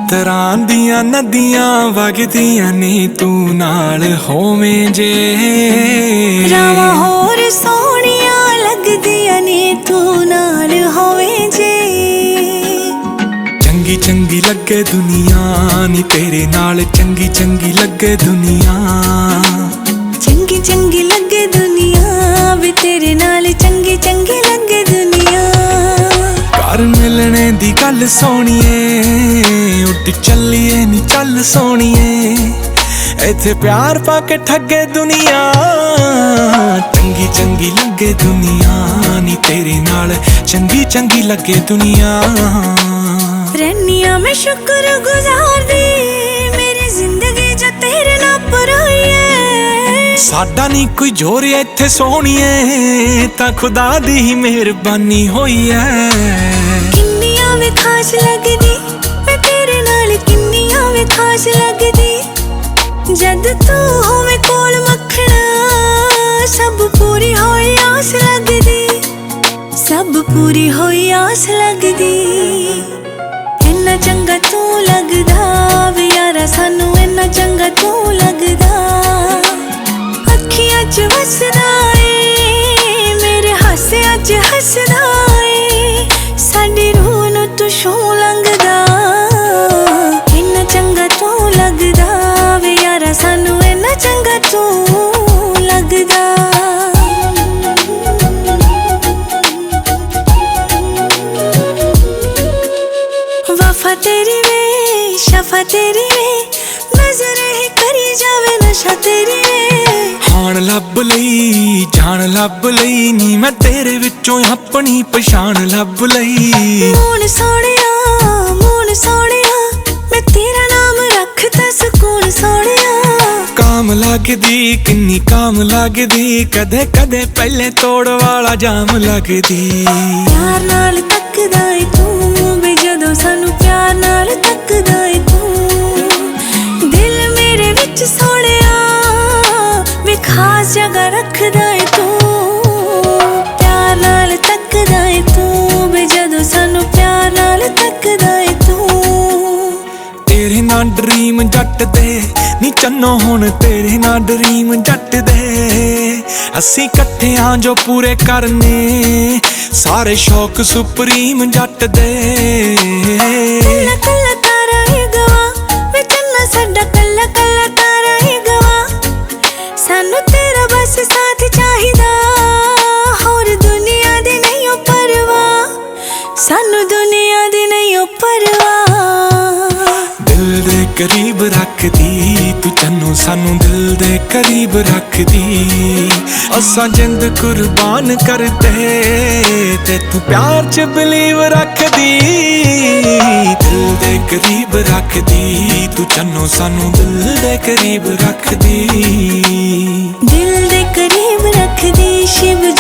ਤਰ੍ਹਾਂ ਦੀਆਂ ਨਦੀਆਂ ਵਗਦੀਆਂ ਨੇ ਤੂੰ ਨਾਲ ਹੋਵੇਂ ਜੇ। ਰਾਵਾਂ ਹੋਰ ਸੋਹਣੀਆਂ ਲੱਗਦੀਆਂ ਨੇ ਤੂੰ ਨਾਲ ਹੋਵੇਂ ਜੇ। ਚੰਗੀ ਚੰਗੀ ਲੱਗੇ ਦੁਨੀਆ ਨੀ ਤੇਰੇ ਨਾਲ, ਚੰਗੀ ਚੰਗੀ ਲੱਗੇ ਦੁਨੀਆ। ਚੰਗੀ ਚੰਗੀ ਲੱਗੇ ਦੁਨੀਆ ਵੀ ਤੇਰੇ ਨਾਲ, ਚੰਗੀ ਚੰਗੀ ਲੱਗੇ ਦੁਨੀਆ। ਘਰ ਮਿਲਣੇ ਦੀ ਗੱਲ ਸੋਹਣੀਏ, ਉੱਡ ਚੱਲੀਏ ਨੀ ਚੱਲ ਸੋਹਣੀਏ। ਇੱਥੇ ਪਿਆਰ ਪਾ ਕੇ ਠੱਗੇ ਦੁਨੀਆ। ਚੰਗੀ ਚੰਗੀ ਲੱਗੇ ਦੁਨੀਆ ਨੀ ਤੇਰੇ ਨਾਲ, ਚੰਗੀ ਚੰਗੀ ਲੱਗੇ ਦੁਨੀਆ। ਰਹਿਨੀ ਆਂ ਮੈਂ ਸ਼ੁਕਰ ਗੁਜ਼ਾਰਦੀ, ਮੇਰੀ ਜ਼ਿੰਦਗੀ ਜੋ ਤੇਰੇ ਨਾਲ ਪਰੋਈ ਏ। ਸਾਡਾ ਨੀ ਕੋਈ ਜ਼ੋਰ ਇੱਥੇ ਸੋਹਣੀਏ, ਤਾਂ ਖੁਦਾ ਦੀ ਹੀ ਮਿਹਰਬਾਨੀ ਹੋਈ ਐ। ਕਿੰਨੀਆਂ ਵੇ ਖਾਸ ਲੱਗਦੀ ਮੈਂ ਤੇਰੇ ਨਾਲ, ਕਿੰਨੀਆਂ ਵੇ ਖਾਸ ਲੱਗਦੀ। ਜਦ ਤੂੰ ਹੋਵੇ ਕੋਲ ਮੱਖਣਾ, ਸਭ ਪੂਰੀ ਹੋਈ ਆਸ ਲੱਗਦੀ, ਸਭ ਪੂਰੀ ਹੋਈ ਆਸ ਲੱਗਦੀ। ਇੰਨਾ ਚੰਗਾ ਤੂੰ ਲੱਗਦਾ ਵੇ ਯਾਰਾ ਸਾਨੂੰ, ਇੰਨਾ ਚੰਗਾ ਤੂੰ ਲੱਗਦਾ। ਅੱਖੀਆਂ 'ਚ ਵਸਦਾ ਏ ਮੇਰੇ, ਹਾਸਿਆਂ 'ਚ ਹੱਸਦਾ ਏ। ਸਾਡੀ ਰੂਹ ਨੂੰ ਤੂੰ ਛੂਹ ਲੰਘਦਾ। ਇੰਨਾ ਚੰਗਾ ਤੂੰ ਲੱਗਦਾ ਵੇ ਯਾਰਾ ਸਾਨੂੰ, ਇੰਨਾ ਚੰਗਾ ਤੂੰ ਲੱਗਦਾ। ਵਫਾ ਤੇਰੀ ਵੇ ਸ਼ਫਾ ਤੇਰੀ ਵੇ, ਨਜ਼ਰ ਹੀ ਕਰੀ ਜਾਵੇ ਨਸ਼ਾ ਤੇਰੀ ਵੇ। ਹਾਣ ਲੱਭ ਲਈ ਜਾਣ ਲੱਭ ਲਈ ਨੀ ਮੈਂ ਤੇਰੇ ਵਿੱਚੋਂ ਆਪਣੀ ਪਛਾਣ ਲੱਭ ਲਈ। ਮੂਣ ਸੋਹਣਿਆ ਮੂਣ ਸੋਹਣਿਆ, ਮੈਂ ਤੇਰਾ ਨਾਮ ਰੱਖਤਾ ਸਕੂਨ ਸੋਹਣਿਆ। ਕਾਮ ਲੱਗਦੀ ਕਿੰਨੀ ਕਾਮ ਲੱਗਦੀ, ਕਦੇ ਕਦੇ ਪਹਿਲੇ ਤੋੜ ਵਾਲਾ ਜਾਮ ਲੱਗਦੀ। ਪਿਆਰ ਨਾਲ ਤੱਕਦਾ ਏ ਤੂੰ ਵੇ ਜਦੋਂ ਸਾਨੂੰ, ਪਿਆਰ ਨਾਲ ਤੱਕਦਾ ਏ ਤੂੰ। ਦਿਲ ਮੇਰੇ ਵਿੱਚ ਸੋਹਣਿਆ ਵੇ ਖਾਸ ਜਗ੍ਹਾ ਰੱਖਦਾ ਏ ਤੂੰ। ਪਿਆਰ ਨਾਲ ਤੱਕਦਾ ਏ ਤੂੰ ਵੇ ਜਦੋਂ ਸਾਨੂੰ, ਪਿਆਰ ਨਾਲ ਤੱਕਦਾ ਏ ਤੂੰ। ਤੇਰੇ ਨਾਲ ਡਰੀਮ ਜੱਟ ਦੇ ਨੀ ਚੰਨੋ, ਹੁਣ ਤੇਰੇ ਨਾਲ ਡਰੀਮ ਜੱਟ ਦੇ। ਅਸੀਂ ਇਕੱਠਿਆਂ ਜੋ ਪੂਰੇ ਕਰਨੇ ਸਾਰੇ ਸ਼ੌਕ ਸੁਪਰੀਮ ਜੱਟ ਦੇ। ਕੱਲਾ ਕੱਲਾ ਤਾਰਾ ਹੀ ਗਵਾ ਵੇ ਚੰਨਾ ਸਾਡਾ, ਕੱਲਾ ਕੱਲਾ ਤਾਰਾ ਹੀ ਗਵਾ। ਸਾਨੂੰ ਤੇਰਾ ਬਸ ਸਾਥ ਚਾਹੀਦਾ, ਹੋਰ ਦੁਨੀਆ ਦੀ ਨਹੀਂ ਓ ਪਰਵਾਹ, ਸਾਨੂੰ ਦੁਨੀਆ ਦੀ ਨਹੀਂ ਓ ਪਰਵਾਹ। ਦਿਲ ਦੇ ਕਰੀਬ ਰੱਖਦੀ ਤੂੰ ਚੰਨੋ ਸਾਨੂੰ, ਦਿਲ ਦੇ ਕਰੀਬ ਰੱਖਦੀ। ਅਸਾਂ ਜਿੰਦ ਕੁਰਬਾਨ ਕਰਦੇ ਤੇ ਤੂੰ ਪਿਆਰ 'ਚ ਬਿਲੀਵ ਰੱਖਦੀ। ਦਿਲ ਦੇ ਕਰੀਬ ਰੱਖਦੀ ਤੂੰ ਚੰਨੋ ਸਾਨੂੰ, ਦਿਲ ਦੇ ਕਰੀਬ ਰੱਖਦੀ। ਦਿਲ ਦੇ ਕਰੀਬ ਰੱਖਦੀ ਸ਼ਿਵ